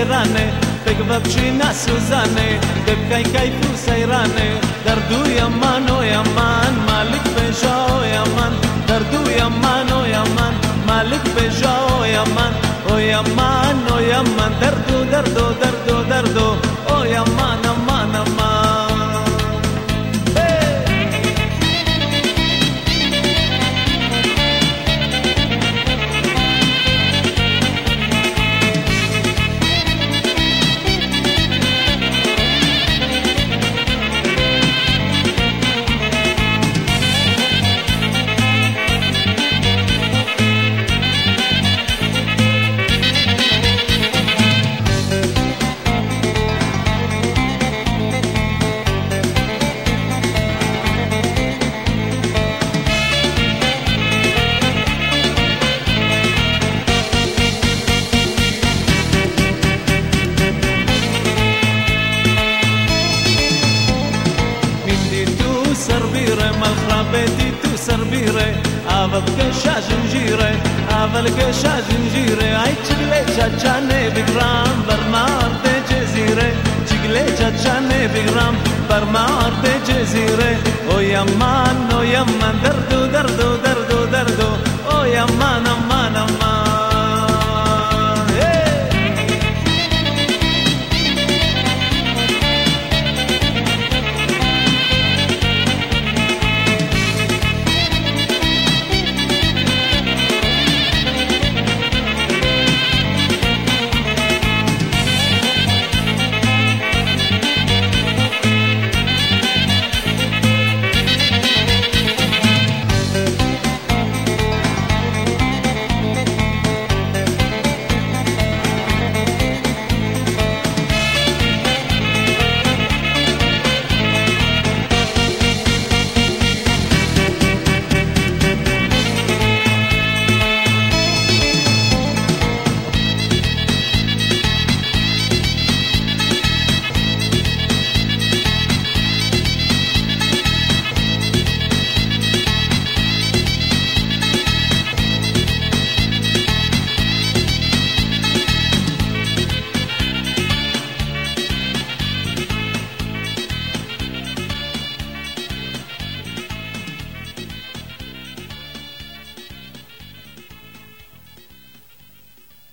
سیرانه بگبچینا سوزانه ببکای کیفو سیرانه دردو یمان و یمان مالک بجا و یمان دردو یمان و یمان مالک بجا و یمان و یمان و یمان دردو دردو دردو دردو و یمان امان امان مخربتي تو سربيره اول كشا زنجيره اول كشا زنجيره اي چگله چچانه بگرام برمار به جزیره چگله چچانه بگرام برمار به جزیره او یمان دردو دردو دردو دردو او یمان امان امان